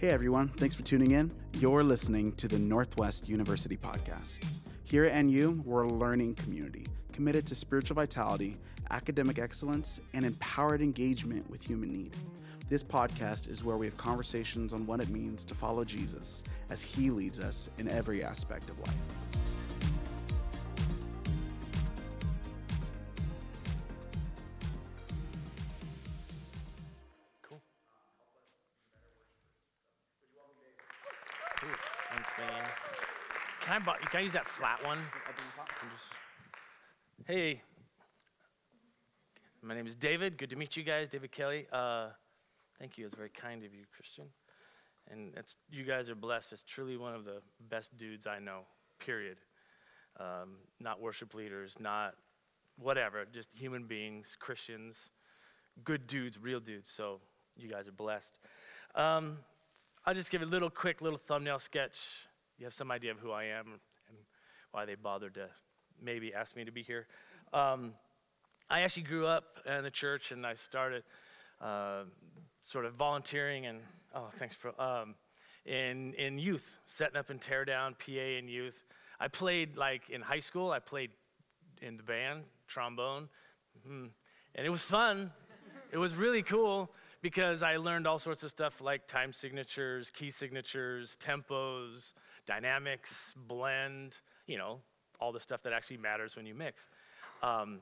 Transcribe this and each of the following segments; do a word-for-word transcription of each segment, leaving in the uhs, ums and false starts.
Hey everyone, thanks for tuning in. You're listening to the Northwest University Podcast. Here at N U, we're a learning community committed to spiritual vitality, academic excellence, and empowered engagement with human need. This podcast is where we have conversations on what it means to follow Jesus as he leads us in every aspect of life. Cool. Cool. Thanks, man. Can I, can I use that flat one? Just, hey, my name is David. Good to meet you guys, David Kelly. Uh, thank you. It's very kind of you, Christian. And it's, you guys are blessed. It's truly one of the best dudes I know, period. Um, not worship leaders, not whatever, just human beings, Christians, good dudes, real dudes. So you guys are blessed. Um, I'll just give a little quick little thumbnail sketch. You have some idea of who I am and why they bothered to maybe ask me to be here. Um, I actually grew up in the church, and I started uh, sort of volunteering and, oh, thanks for, um, in, in youth, setting up and tear down, P A in youth. I played, like, in high school, I played in the band, trombone, mm-hmm. and it was fun. It was really cool because I learned all sorts of stuff like time signatures, key signatures, tempos, dynamics, blend, you know, all the stuff that actually matters when you mix. Um,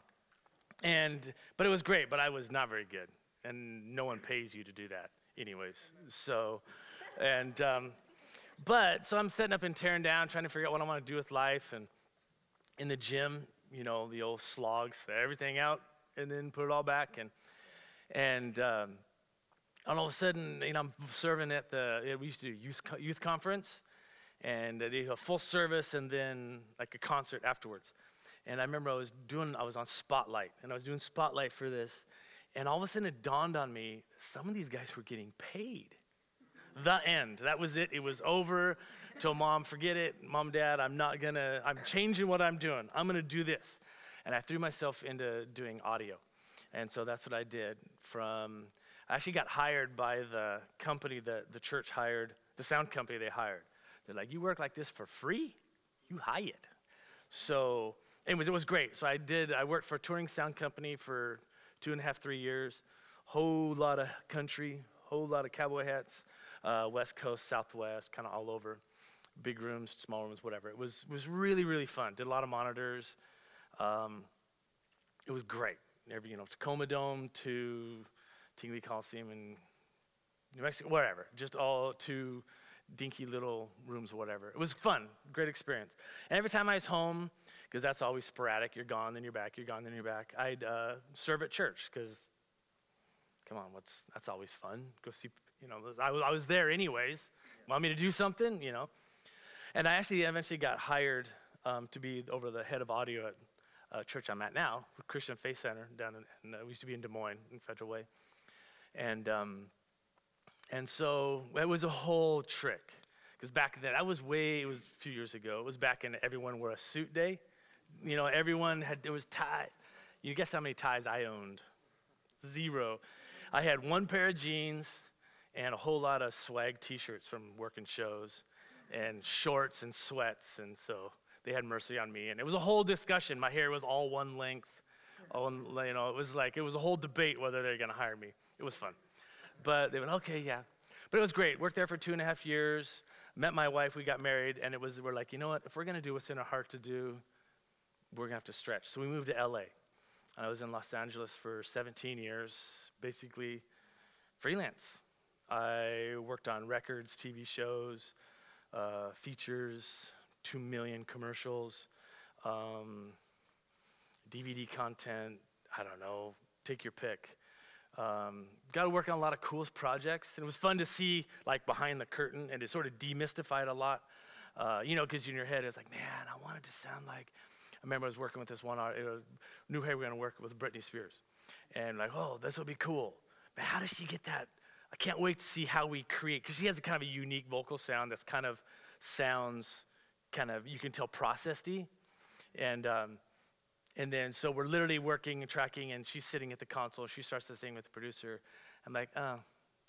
and, but it was great, but I was not very good. And no one pays you to do that anyways. So, and, um, but, so I'm setting up and tearing down, trying to figure out what I want to do with life. And in the gym, you know, the old slogs, everything out and then put it all back. And, and, um, and all of a sudden, you know, I'm serving at the, we used to do youth, youth conference. And they did a full service and then like a concert afterwards. And I remember I was doing, I was on Spotlight, and I was doing Spotlight for this. And all of a sudden it dawned on me, some of these guys were getting paid. The end. That was it. It was over. Told mom, forget it. Mom, dad, I'm not gonna, I'm changing what I'm doing. I'm gonna do this. And I threw myself into doing audio. And so that's what I did from, I actually got hired by the company that the church hired, the sound company they hired. They're like, you work like this for free? You hire it. So anyways, it was great. So I did, I worked for a touring sound company for two and a half, three years. Whole lot of country, whole lot of cowboy hats, uh, West Coast, Southwest, kind of all over. Big rooms, small rooms, whatever. It was was really, really fun. Did a lot of monitors. Um, it was great. Every, you know, Tacoma Dome to Tingley Coliseum in New Mexico, wherever. Just all to dinky little rooms or whatever. It was fun, great experience. And every time I was home, because that's always sporadic, you're gone, then you're back, you're gone, then you're back, I'd uh, serve at church, because, come on, what's that's always fun. Go see, you know, I was, I was there anyways. Want me to do something, you know? And I actually eventually got hired um, to be over the head of audio at uh, church I'm at now, Christian Faith Center, down in, in uh, we used to be in Des Moines, in Federal Way. And, um, And so it was a whole trick, because back then, that was way, it was a few years ago, it was back in everyone wore a suit day. You know, everyone had, there was tie. You guess how many ties I owned? Zero. I had one pair of jeans and a whole lot of swag t-shirts from working shows and shorts and sweats, and so they had mercy on me. And it was a whole discussion. My hair was all one length. All, you know, it was like, it was a whole debate whether they were going to hire me. It was fun. But they went, okay, yeah. But it was great. Worked there for two and a half years. Met my wife. We got married. And it was, we're like, you know what? If we're going to do what's in our heart to do, we're going to have to stretch. So we moved to L A. And I was in Los Angeles for seventeen years, basically freelance. I worked on records, T V shows, uh, features, two million commercials, um, D V D content, I don't know, take your pick. Um, got to work on a lot of cool projects, and it was fun to see like behind the curtain, and it sort of demystified a lot, uh, you know, because in your head it's like, man, I wanted to sound like, I remember I was working with this one art, uh, knew hey, we were going to work with Britney Spears, and like, oh, this will be cool, but how does she get that? I can't wait to see how we create, because she has a kind of a unique vocal sound that's kind of sounds kind of, you can tell processed-y, and um, And then, so we're literally working and tracking, and she's sitting at the console. She starts to sing with the producer. I'm like, oh,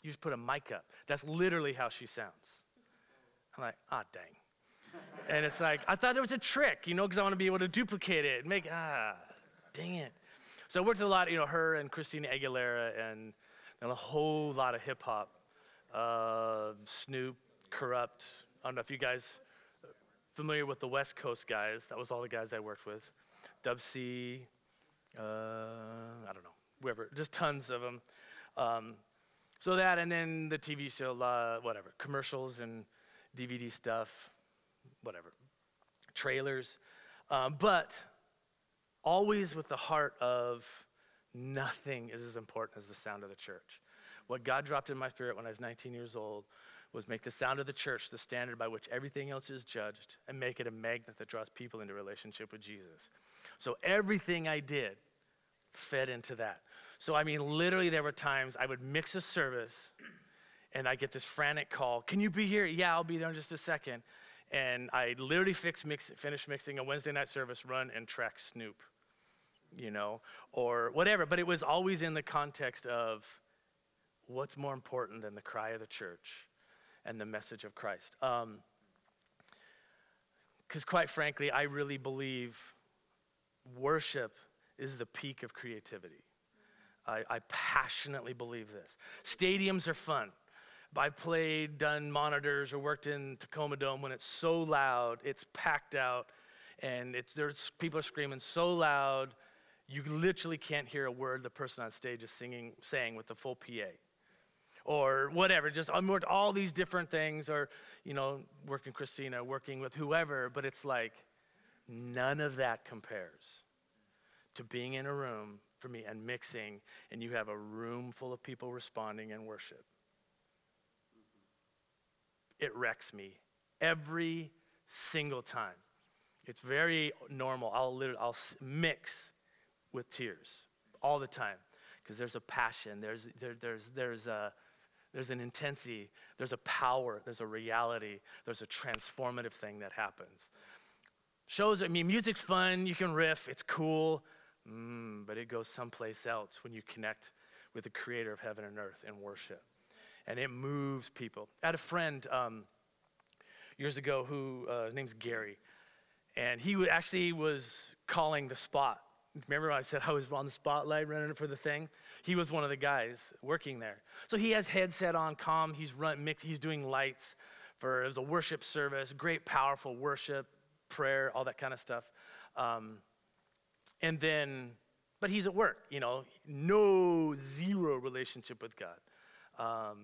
You just put a mic up. That's literally how she sounds. I'm like, ah, dang. And it's like, I thought there was a trick, you know, because I want to be able to duplicate it and make, ah, dang it. So I worked with a lot, you know, her and Christina Aguilera and, and a whole lot of hip hop. Uh, Snoop, Corrupt. I don't know if you guys are familiar with the West Coast guys. That was all the guys I worked with. Dub C, uh, I don't know, whoever, just tons of them. Um, so that, and then the T V show, uh, whatever, commercials and D V D stuff, whatever, trailers. Um, but always with the heart of nothing is as important as the sound of the church. What God dropped in my spirit when I was nineteen years old was make the sound of the church the standard by which everything else is judged and make it a magnet that draws people into relationship with Jesus. So everything I did fed into that. So I mean, literally there were times I would mix a service and I get this frantic call, can you be here? Yeah, I'll be there in just a second. And I literally fix, mix, finish mixing a Wednesday night service, run and track Snoop, you know, or whatever. But it was always in the context of what's more important than the cry of the church and the message of Christ. Um, because quite frankly, I really believe worship is the peak of creativity. I, I passionately believe this. Stadiums are fun. I've played, done monitors, or worked in Tacoma Dome when it's so loud, it's packed out, and it's there's people are screaming so loud, you literally can't hear a word the person on stage is singing, saying with the full P A. Or whatever, just I'm worked all these different things, or, you know, working Christina, working with whoever, but it's like none of that compares to being in a room for me and mixing, and you have a room full of people responding in worship. It wrecks me every single time. It's very normal. I'll literally, I'll mix with tears all the time because there's a passion, there's there, there's there's a There's an intensity, there's a power, there's a reality, there's a transformative thing that happens. Shows, I mean, music's fun, you can riff, it's cool, mm, but it goes someplace else when you connect with the creator of heaven and earth in worship. And it moves people. I had a friend um, years ago who, uh, his name's Gary, and he actually was calling the spot. Remember when I said I was on the spotlight running for the thing? He was one of the guys working there. So he has headset on, calm, he's run, mix, he's doing lights for, it was a worship service, great, powerful worship, prayer, all that kind of stuff. Um, and then, but he's at work, you know, no, zero relationship with God. Um,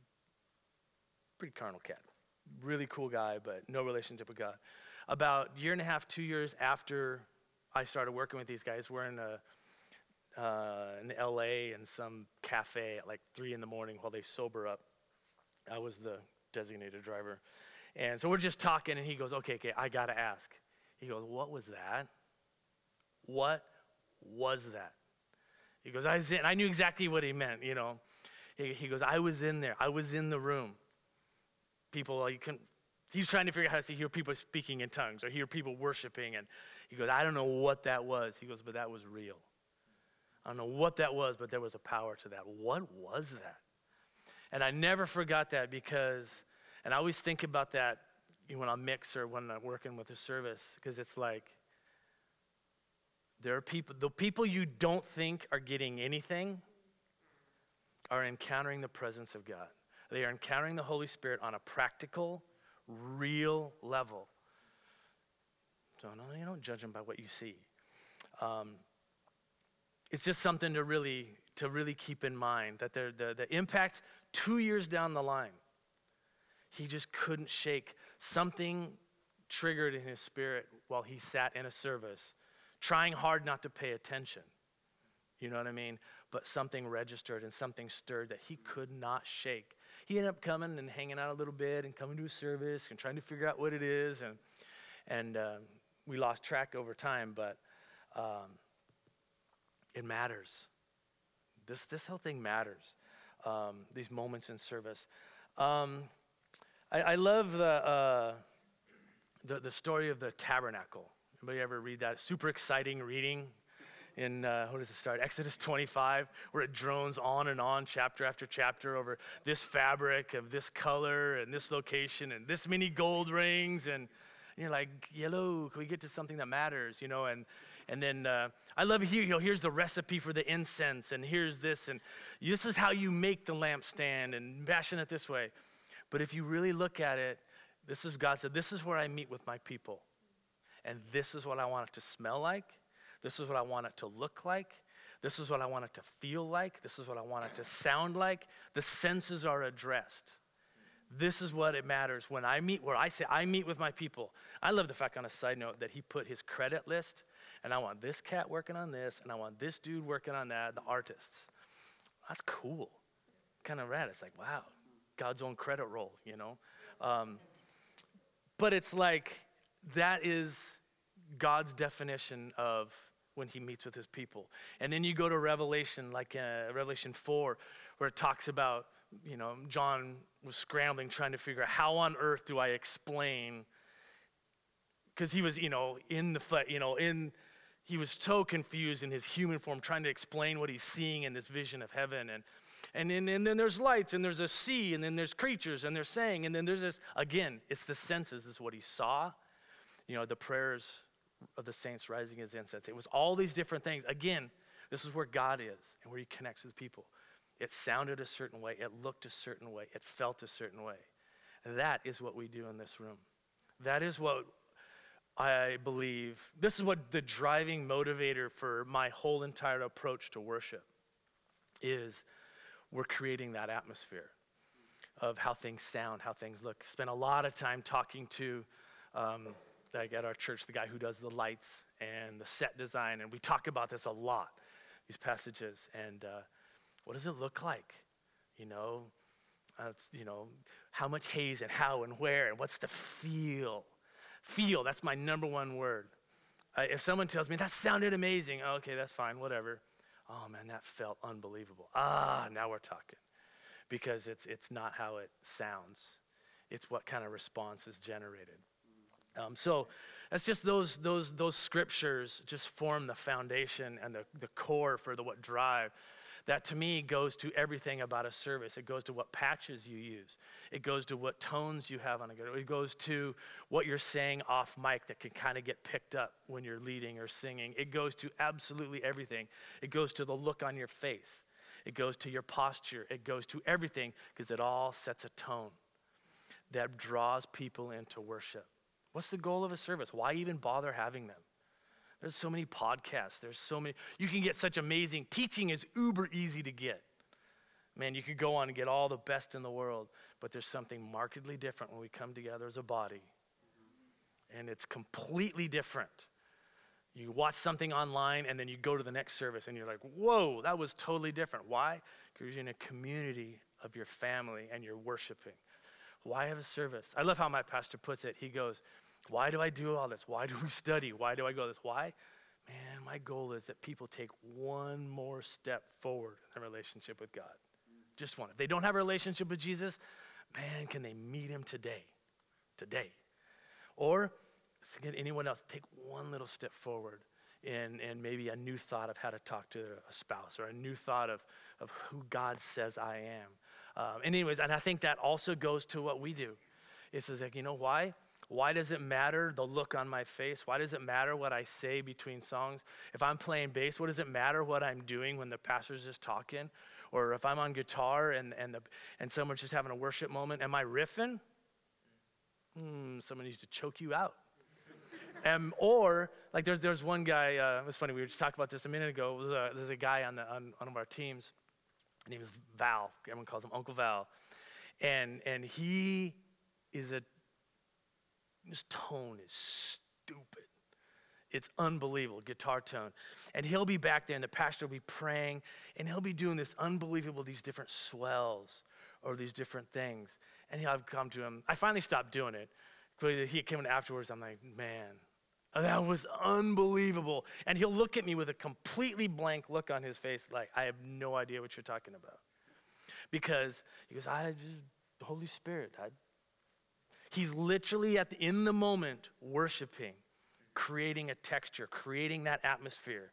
pretty carnal cat, really cool guy, but no relationship with God. About a year and a half, two years after I started working with these guys, we're in a, uh, in L A in some cafe at like three in the morning while they sober up. I was the designated driver. And so we're just talking and he goes, okay, okay, I gotta ask. He goes, what was that? What was that? He goes, I was in, I knew exactly what he meant, you know. He, he goes, I was in there, I was in the room. People, you couldn't, he's trying to figure out how to hear people speaking in tongues or hear people worshiping. And he goes, I don't know what that was. He goes, but that was real. I don't know what that was, but there was a power to that. What was that? And I never forgot that because, and I always think about that when I mix or when I'm working with a service, because it's like, there are people, the people you don't think are getting anything are encountering the presence of God. They are encountering the Holy Spirit on a practical, real level. So no, you don't judge them by what you see. Um, it's just something to really to really keep in mind that the, the the impact two years down the line, he just couldn't shake. Something triggered in his spirit while he sat in a service, trying hard not to pay attention. You know what I mean? But something registered and something stirred that he could not shake. He ended up coming and hanging out a little bit and coming to a service and trying to figure out what it is. And and uh, we lost track over time, but um, it matters. This this whole thing matters. Um, these moments in service. Um, I, I love the, uh, the the story of the tabernacle. Anybody ever read that? Super exciting reading. in, uh, what does it start? Exodus twenty-five, where it drones on and on, chapter after chapter, over this fabric of this color and this location and this many gold rings. And you're like, yellow, can we get to something that matters, you know? And and then uh, I love here, you know, here's the recipe for the incense, and here's this, and this is how you make the lampstand, and fashion it this way. But if you really look at it, this is God said, this is where I meet with my people. And this is what I want it to smell like. This is what I want it to look like. This is what I want it to feel like. This is what I want it to sound like. The senses are addressed. This is what it matters when I meet, where I say I meet with my people. I love the fact, on a side note, that he put his credit list, and I want this cat working on this, and I want this dude working on that, the artists. That's cool. Kind of rad. It's like, wow, God's own credit roll, you know? Um, but it's like, that is God's definition of when he meets with his people. And then you go to Revelation, like uh, Revelation four, where it talks about, you know, John was scrambling, trying to figure out how on earth do I explain, because he was, you know, in the flesh, you know, in, he was so confused in his human form, trying to explain what he's seeing in this vision of heaven. And and then, and then there's lights, and there's a sea, and then there's creatures, and they're saying, and then there's this, again, it's the senses, is what he saw. You know, the prayers of the saints rising as incense. It was all these different things. Again, this is where God is and where he connects with people. It sounded a certain way. It looked a certain way. It felt a certain way. That is what we do in this room. That is what I believe. This is what the driving motivator for my whole entire approach to worship is. We're creating that atmosphere of how things sound, how things look. Spent a lot of time talking to um, like at our church, the guy who does the lights and the set design, and we talk about this a lot, these passages, and uh, what does it look like? You know, uh, it's, you know, how much haze and how and where, and what's the feel? Feel, that's my number one word. Uh, if someone tells me, that sounded amazing, oh, okay, that's fine, whatever. Oh man, that felt unbelievable. Ah, now we're talking. Because it's it's not how it sounds. It's what kind of response is generated. Um, so that's just those those those scriptures just form the foundation and the, the core for the what drive. That to me goes to everything about a service. It goes to what patches you use. It goes to what tones you have on a guitar. It goes to what you're saying off mic that can kind of get picked up when you're leading or singing. It goes to absolutely everything. It goes to the look on your face. It goes to your posture. It goes to everything, because it all sets a tone that draws people into worship. What's the goal of a service? Why even bother having them? There's so many podcasts. There's so many. You can get such amazing. Teaching is uber easy to get. Man, you could go on and get all the best in the world, but there's something markedly different when we come together as a body. And it's completely different. You watch something online and then you go to the next service and you're like, whoa, that was totally different. Why? Because you're in a community of your family and you're worshiping. Why have a service? I love how my pastor puts it. He goes, why do I do all this? Why do we study? Why do I go this? Why? Man, my goal is that people take one more step forward in their relationship with God. Just one. If they don't have a relationship with Jesus, man, can they meet him today? Today. Or can anyone else take one little step forward in, in maybe a new thought of how to talk to a spouse, or a new thought of, of who God says I am. Um, anyways, and I think that also goes to what we do. It's like, you know why? Why does it matter the look on my face? Why does it matter what I say between songs? If I'm playing bass, what does it matter what I'm doing when the pastor's just talking? Or if I'm on guitar and and, the, and someone's just having a worship moment, am I riffing? Hmm, someone needs to choke you out. um, or, like there's there's one guy, uh, it was funny, we were just talking about this a minute ago. There's a, there's a guy on, the, on one of our teams. His name is Val. Everyone calls him Uncle Val. And and he is a, his tone is stupid. It's unbelievable, guitar tone. And he'll be back there and the pastor will be praying and he'll be doing this unbelievable, these different swells or these different things. And he'll come to him. I finally stopped doing it. He came in afterwards, I'm like, man, that was unbelievable. And he'll look at me with a completely blank look on his face like, I have no idea what you're talking about. Because he goes, I just, the Holy Spirit, I He's literally at the, in the moment worshiping, creating a texture, creating that atmosphere.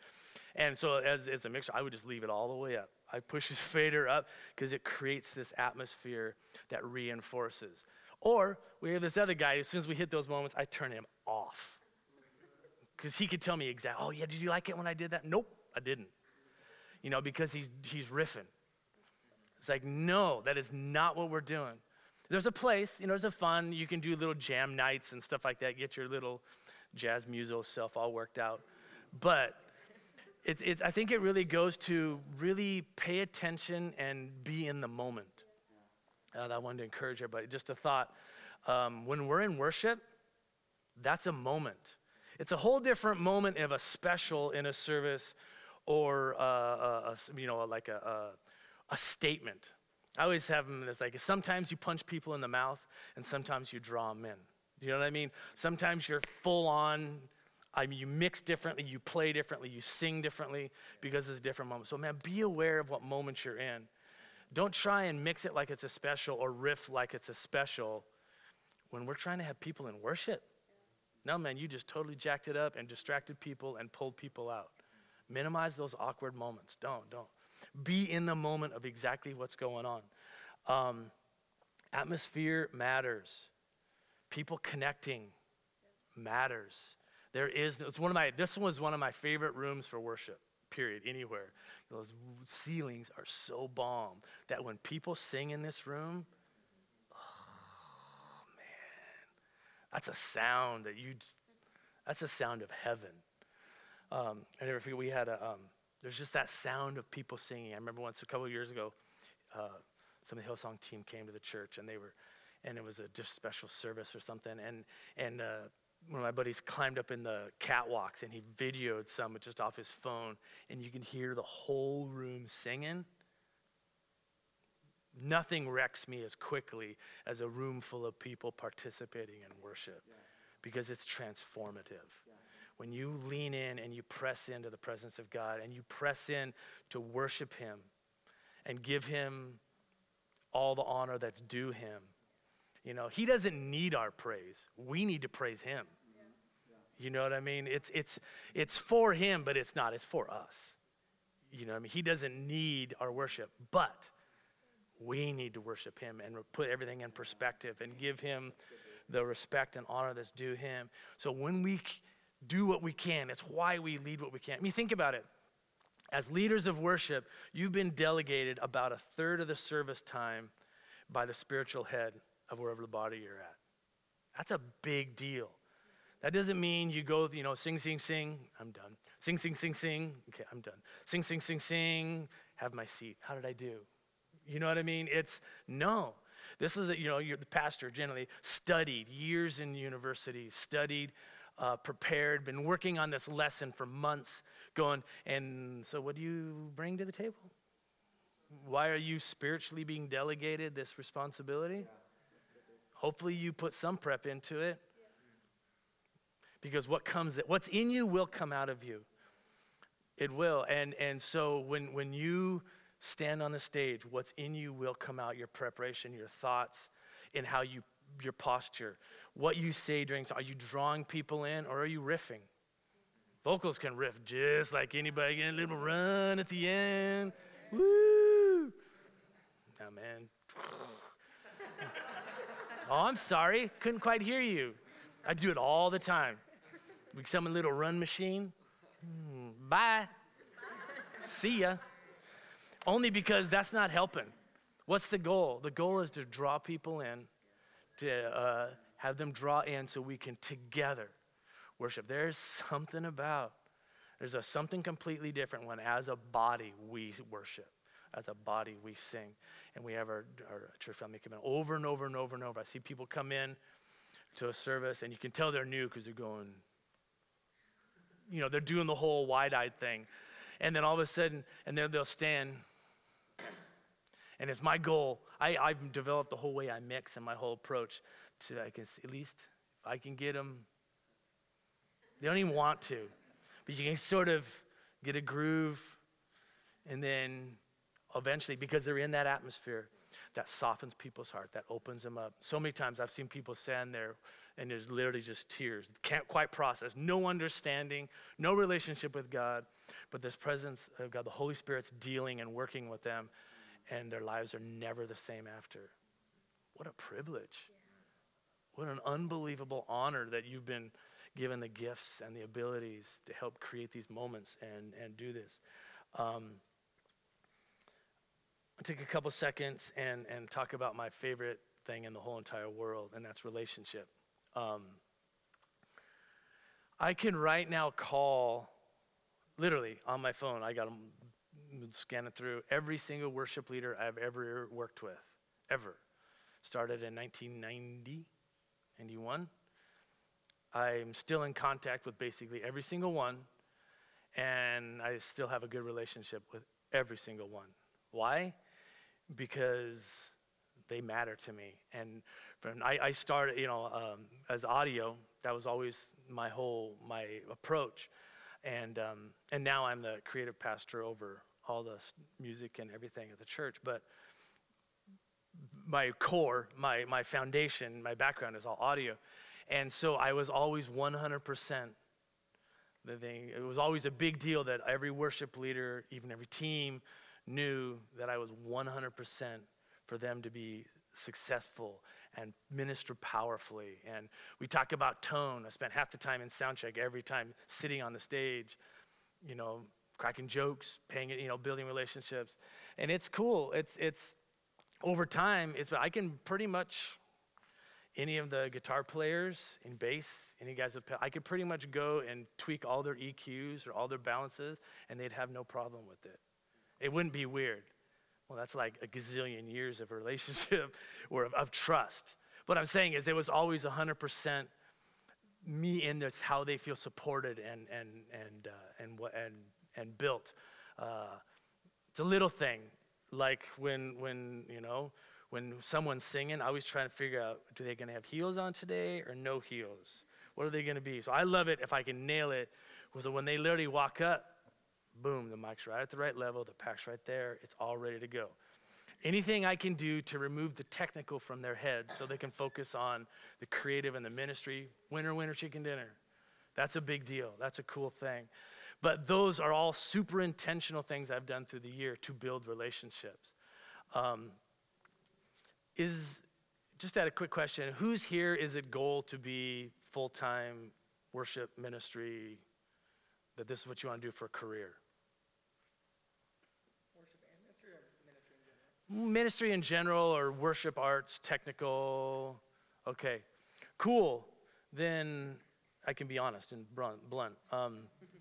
And so as, as a mixer, I would just leave it all the way up. I push his fader up because it creates this atmosphere that reinforces. Or we have this other guy, as soon as we hit those moments, I turn him off. Because he could tell me exactly, oh yeah, did you like it when I did that? Nope, I didn't. You know, because he's he's riffing. It's like, no, that is not what we're doing. There's a place, you know, there's a fun, you can do little jam nights and stuff like that, get your little jazz muso self all worked out. But it's, it's, I think it really goes to really pay attention and be in the moment. Uh, I wanted to encourage everybody. Just a thought, um, when we're in worship, that's a moment. It's a whole different moment of a special in a service or, uh, a, a, you know, like a, a, a statement. I always have them as like, sometimes you punch people in the mouth and sometimes you draw them in. You know what I mean? Sometimes you're full on, I mean, you mix differently, you play differently, you sing differently because it's a different moment. So man, be aware of what moment you're in. Don't try and mix it like it's a special or riff like it's a special when we're trying to have people in worship. No, man, you just totally jacked it up and distracted people and pulled people out. Minimize those awkward moments. Don't, don't. Be in the moment of exactly what's going on. Um, atmosphere matters. People connecting matters. There is, it's one of my, this was one of my favorite rooms for worship, period, anywhere. Those ceilings are so bomb that when people sing in this room, oh man, that's a sound that you, just, that's a sound of heaven. Um, I never forget, we had a, um, there's just that sound of people singing. I remember once a couple of years ago, uh, some of the Hillsong team came to the church and they were, and it was a just special service or something. And and uh, one of my buddies climbed up in the catwalks and he videoed some just off his phone, and you can hear the whole room singing. Nothing wrecks me as quickly as a room full of people participating in worship, yeah. because it's transformative. Yeah. When you lean in and you press into the presence of God and you press in to worship him and give him all the honor that's due him. You know, he doesn't need our praise. We need to praise him. Yeah. Yes. You know what I mean? It's it's it's for him, but it's not. It's for us. You know what I mean? He doesn't need our worship, but we need to worship him and put everything in perspective and give him the respect and honor that's due him. So when we do what we can, it's why we lead what we can. I mean, think about it. As leaders of worship, you've been delegated about a third of the service time by the spiritual head of wherever the body you're at. That's a big deal. That doesn't mean you go, you know, sing, sing, sing, I'm done. Sing, sing, sing, sing, okay, I'm done. Sing, sing, sing, sing, have my seat. How did I do? You know what I mean? It's, no. This is, a, you know, you're the pastor generally studied years in university, studied, uh, prepared, been working on this lesson for months, going, and so what do you bring to the table? Why are you spiritually being delegated this responsibility? Yeah. Hopefully you put some prep into it, because what comes, what's in you will come out of you. It will. And and so when when you stand on the stage, what's in you will come out. Your preparation, your thoughts, and how you, your posture, what you say during, are you drawing people in or are you riffing? Vocals can riff just like anybody, get a little run at the end. Woo! Now, man. Oh, I'm sorry. Couldn't quite hear you. I do it all the time. We become a little run machine. Hmm, bye. See ya. Only because that's not helping. What's the goal? The goal is to draw people in, to uh, have them draw in so we can together worship. There's something about, there's a something completely different when as a body we worship. As a body we sing. And we have our, our church family come in over and over and over and over. I see people come in to a service and you can tell they're new because they're going, you know, they're doing the whole wide-eyed thing. And then all of a sudden, and then they'll stand. And it's my goal. I, I've developed the whole way I mix and my whole approach to, I can, at least if I can get them, they don't even want to, but you can sort of get a groove, and then eventually, because they're in that atmosphere, that softens people's heart, that opens them up. So many times I've seen people stand there and there's literally just tears. Can't quite process, no understanding, no relationship with God, but this presence of God, the Holy Spirit's dealing and working with them, and their lives are never the same after. What a privilege. What an unbelievable honor that you've been given the gifts and the abilities to help create these moments and, and do this. Um, I'll take a couple seconds and, and talk about my favorite thing in the whole entire world, and that's relationship. Um, I can right now call, literally on my phone, I got them scanning through every single worship leader I've ever worked with, ever. Started in nineteen ninety, ninety-one. I'm still in contact with basically every single one, and I still have a good relationship with every single one. Why? Because they matter to me. And from, I, I started, you know, um, as audio, that was always my whole, my approach. And um, and now I'm the creative pastor over all the music and everything at the church. But my core, my my foundation, my background is all audio. And so I was always one hundred percent the thing. It was always a big deal that every worship leader, even every team, knew that I was one hundred percent for them to be successful and minister powerfully. And we talk about tone. I spent half the time in soundcheck every time sitting on the stage, you know, cracking jokes, paying it, you know, building relationships. And it's cool. It's it's over time, it's I can pretty much, any of the guitar players in bass, any guys with, I could pretty much go and tweak all their E Qs or all their balances, and they'd have no problem with it. It wouldn't be weird. Well, that's like a gazillion years of relationship or of, of trust. What I'm saying is it was always one hundred percent me in this, how they feel supported and and and uh, and what and and built. Uh, it's a little thing, like when when you know when someone's singing, I always try to figure out, do they gonna have heels on today or no heels? What are they gonna be? So I love it if I can nail it. So when they literally walk up, boom, the mic's right at the right level, the pack's right there, it's all ready to go. Anything I can do to remove the technical from their heads so they can focus on the creative and the ministry, winner, winner, chicken dinner. That's a big deal. That's a cool thing. But those are all super intentional things I've done through the year to build relationships. Um, is, just at a quick question, who's here is it goal to be full-time worship ministry, that this is what you want to do for a career? Worship and ministry, or ministry in general? Ministry in general, or worship, arts, technical. Okay, cool. Then I can be honest and blunt. blunt. Um,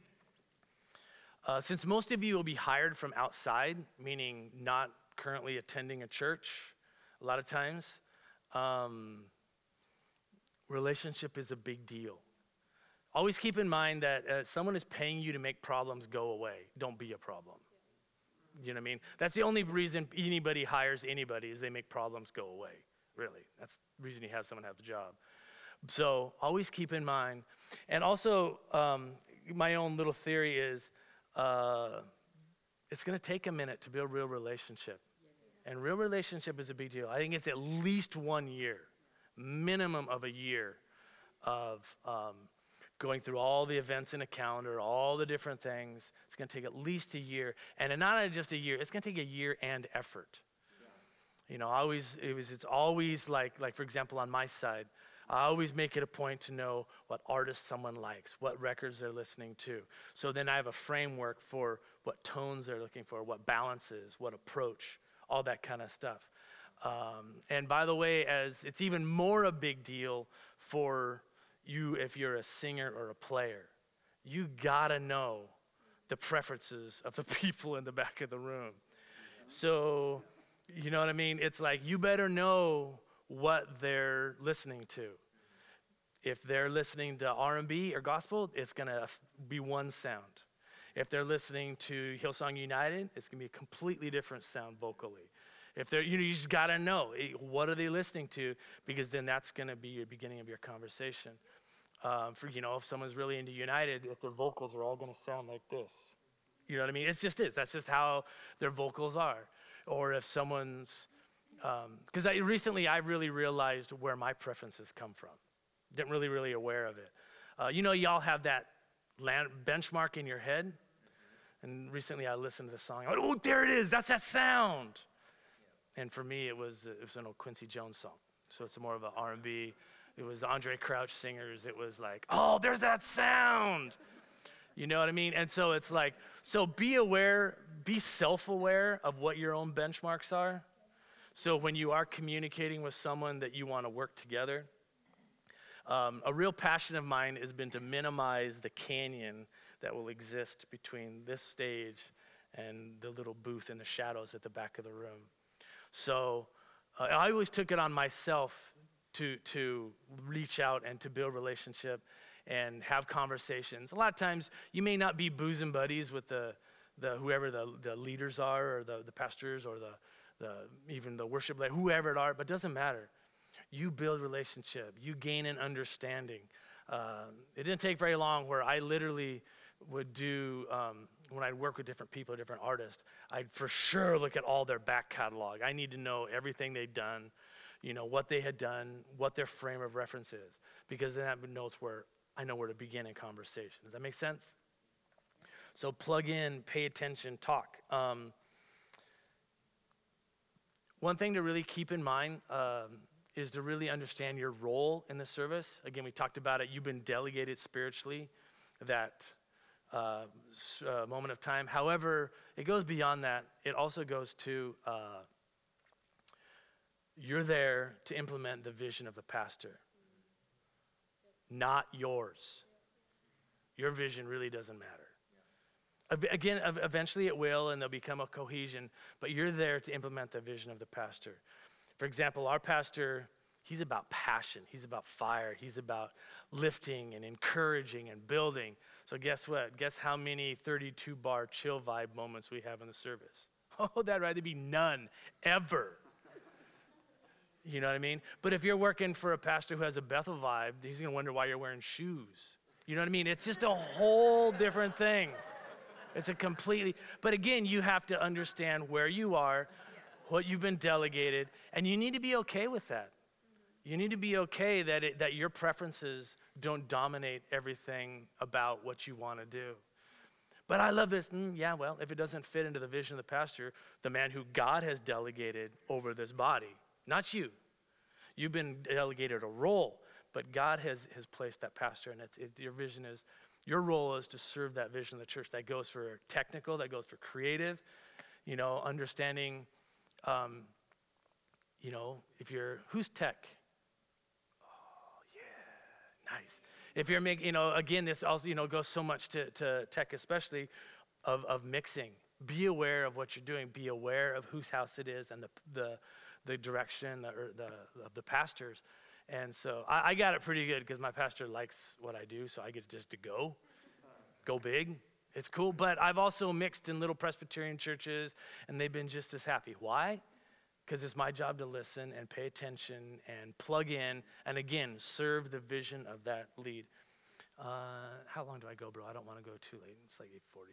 uh, since most of you will be hired from outside, meaning not currently attending a church, a lot of times, um, relationship is a big deal. Always keep in mind that uh, someone is paying you to make problems go away. Don't be a problem. You know what I mean? That's the only reason anybody hires anybody, is they make problems go away, really. That's the reason you have someone have a job. So always keep in mind. And also, um, my own little theory is uh, it's going to take a minute to build real relationship. And real relationship is a big deal. I think it's at least one year, minimum of a year of um, going through all the events in a calendar, all the different things. It's going to take at least a year. And not just a year, it's going to take a year and effort. Yeah. You know, I always, it was, it's always like, like, for example, on my side, I always make it a point to know what artists someone likes, what records they're listening to. So then I have a framework for what tones they're looking for, what balances, what approach, all that kind of stuff. Um, and by the way, as it's even more a big deal for you if you're a singer or a player. You gotta know the preferences of the people in the back of the room. So, you know what I mean? It's like, you better know what they're listening to. If they're listening to R and B or gospel, it's gonna be one sound. If they're listening to Hillsong United, it's gonna be a completely different sound vocally. If they're, you know, you just gotta know, what are they listening to? Because then that's gonna be your beginning of your conversation. Um, for, you know, if someone's really into United, if their vocals are all gonna sound like this. You know what I mean? It just is, that's just how their vocals are. Or if someone's Because I recently I really realized where my preferences come from. Didn't really, really aware of it. Uh, you know, y'all have that land benchmark in your head. And recently I listened to the song. I went, oh, there it is. That's that sound. And for me, it was it was an old Quincy Jones song. So it's more of an R and B. It was the Andre Crouch singers. It was like, oh, there's that sound. You know what I mean? And so it's like, so be aware, be self-aware of what your own benchmarks are. So when you are communicating with someone that you want to work together, um, a real passion of mine has been to minimize the canyon that will exist between this stage and the little booth in the shadows at the back of the room. So uh, I always took it on myself to to reach out and to build relationship and have conversations. A lot of times you may not be bosom buddies with the the whoever the, the leaders are or the, the pastors or the, the even the worship leader, whoever it are, but it doesn't matter. You build relationship. You gain an understanding. Uh, it didn't take very long where I literally would do, um, when I'd work with different people, different artists, I'd for sure look at all their back catalog. I need to know everything they'd done, you know, what they had done, what their frame of reference is, because then that knows where, I know where to begin a conversation. Does that make sense? So plug in, pay attention, talk. Um, one thing to really keep in mind um, is to really understand your role in the service. Again, we talked about it. You've been delegated spiritually, that uh, uh, moment of time. However, it goes beyond that. It also goes to uh, you're there to implement the vision of the pastor, not yours. Your vision really doesn't matter. Again, eventually it will, and there'll become a cohesion, but you're there to implement the vision of the pastor. For example, our pastor, he's about passion. He's about fire. He's about lifting and encouraging and building. So guess what? Guess how many thirty-two bar chill vibe moments we have in the service? Oh, that'd rather be none, ever. You know what I mean? But if you're working for a pastor who has a Bethel vibe, he's gonna wonder why you're wearing shoes. You know what I mean? It's just a whole different thing. It's a completely, but again, you have to understand where you are, what you've been delegated, and you need to be okay with that. You need to be okay that it, that your preferences don't dominate everything about what you want to do. But I love this. Mm, yeah, well, if it doesn't fit into the vision of the pastor, the man who God has delegated over this body, not you. You've been delegated a role, but God has, has placed that pastor, and it's, it, your vision is, your role is to serve that vision of the church. That goes for technical, that goes for creative, you know, understanding, um, you know, if you're, who's tech? Oh, yeah, nice. If you're making, you know, again, this also, you know, goes so much to, to tech, especially of, of mixing. Be aware of what you're doing. Be aware of whose house it is and the the, the direction the, or the, of the pastors. And so I, I got it pretty good because my pastor likes what I do, so I get just to go, go big. It's cool, but I've also mixed in little Presbyterian churches, and they've been just as happy. Why? Because it's my job to listen and pay attention and plug in, and again, serve the vision of that lead. Uh, how long do I go, bro? I don't want to go too late. It's like eight forty.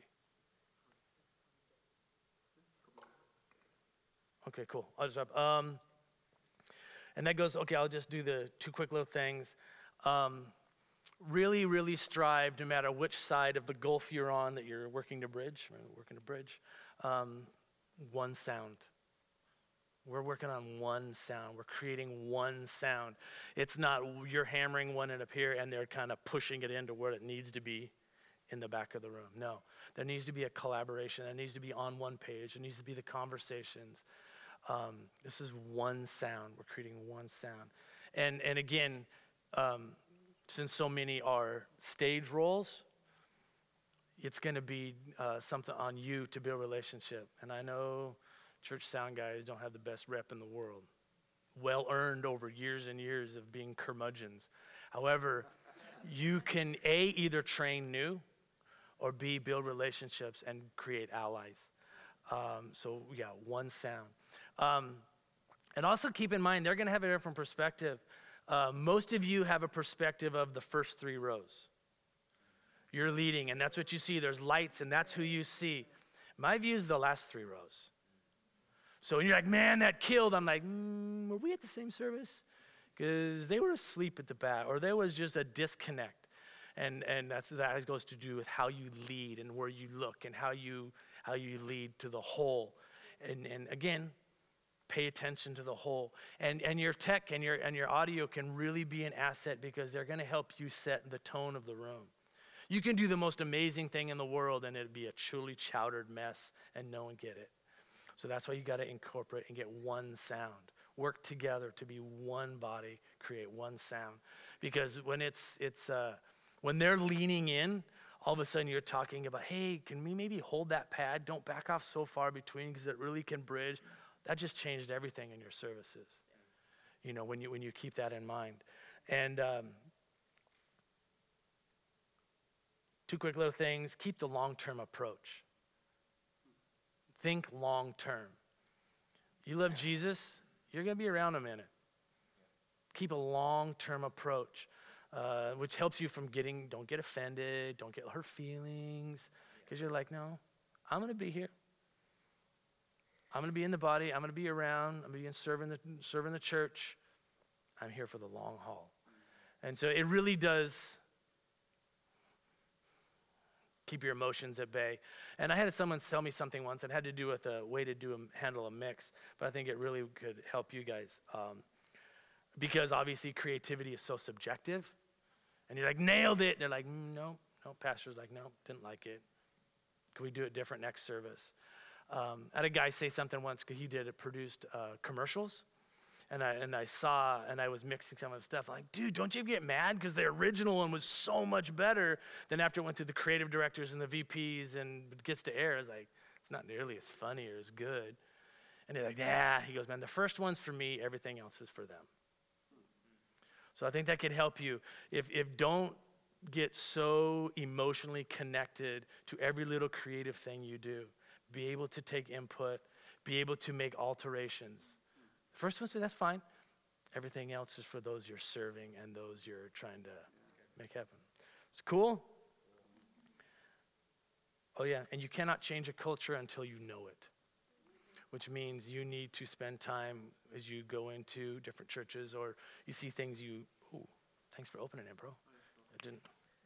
Okay, cool. I'll just wrap. Um, And that goes, okay, I'll just do the two quick little things. Um, really, really strive, no matter which side of the gulf you're on that you're working to bridge, working to bridge, um, one sound. We're working on one sound. We're creating one sound. It's not you're hammering one in up here and they're kind of pushing it into where it needs to be in the back of the room. No, there needs to be a collaboration. There needs to be on one page. There needs to be the conversations. Um, this is one sound. We're creating one sound. And and again, um, since so many are stage roles, it's going to be uh, something on you to build a relationship. And I know church sound guys don't have the best rep in the world. Well earned over years and years of being curmudgeons. However, you can A, either train new, or B, build relationships and create allies. Um, so yeah, one sound. Um, and also keep in mind, they're going to have a different perspective. Uh, most of you have a perspective of the first three rows. You're leading, and that's what you see. There's lights, and that's who you see. My view is the last three rows. So when you're like, man, that killed, I'm like, mm, were we at the same service? Because they were asleep at the back, or there was just a disconnect. And and that's that goes to do with how you lead and where you look and how you how you lead to the whole. And and again, pay attention to the whole. And and your tech and your and your audio can really be an asset because they're going to help you set the tone of the room. You can do the most amazing thing in the world and it'd be a truly chowdered mess and no one get it. So that's why you got to incorporate and get one sound. Work together to be one body, create one sound. Because when it's it's uh, when they're leaning in, all of a sudden you're talking about, hey, can we maybe hold that pad? Don't back off so far between because it really can bridge. That just changed everything in your services. You know, when you when you keep that in mind. And um, two quick little things. Keep the long-term approach. Think long-term. You love Jesus, you're going to be around a minute. Keep a long-term approach, uh, which helps you from getting, don't get offended, don't get hurt feelings, because you're like, no, I'm going to be here. I'm going to be in the body. I'm going to be around. I'm going to be serving the, serving the church. I'm here for the long haul. And so it really does keep your emotions at bay. And I had someone tell me something once. It had to do with a way to do a, handle a mix, but I think it really could help you guys. Um, because obviously creativity is so subjective. And you're like, nailed it. And they're like, mm, no, no. Pastor's like, no, didn't like it. Can we do it different next service? Um, I had a guy say something once because he did, it produced uh, commercials. And I and I saw, and I was mixing some of the stuff. I'm like, dude, don't you get mad? Because the original one was so much better than after it went to the creative directors and the V Ps and it gets to air. It's like, it's not nearly as funny or as good. And they're like, yeah. He goes, man, the first one's for me. Everything else is for them. So I think that could help you. If if don't get so emotionally connected to every little creative thing you do. Be able to take input. Be able to make alterations. First one's, that's fine. Everything else is for those you're serving and those you're trying to make happen. It's cool. Oh yeah, and you cannot change a culture until you know it, which means you need to spend time as you go into different churches or you see things you, ooh, thanks for opening it, bro. I didn't,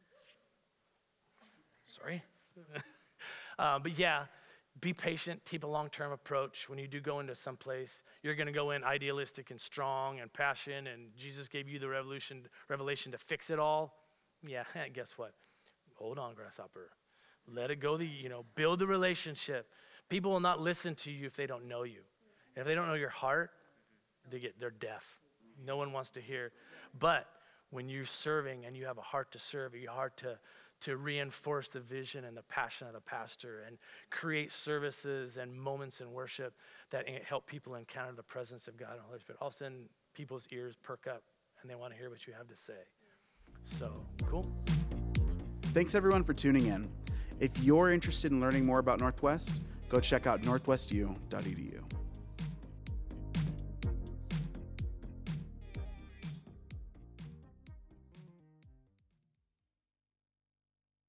sorry. uh, but yeah, be patient, keep a long-term approach. When you do go into some place, you're going to go in idealistic and strong and passion, and Jesus gave you the revolution, revelation to fix it all. Yeah, guess what? Hold on, grasshopper. Let it go. The you know, build the relationship. People will not listen to you if they don't know you. And if they don't know your heart, they get they're deaf. No one wants to hear. But when you're serving and you have a heart to serve, a heart to to reinforce the vision and the passion of the pastor and create services and moments in worship that help people encounter the presence of God and Holy Spirit. All of a sudden, people's ears perk up and they want to hear what you have to say. So, cool. Thanks everyone for tuning in. If you're interested in learning more about Northwest, go check out northwest u dot e d u.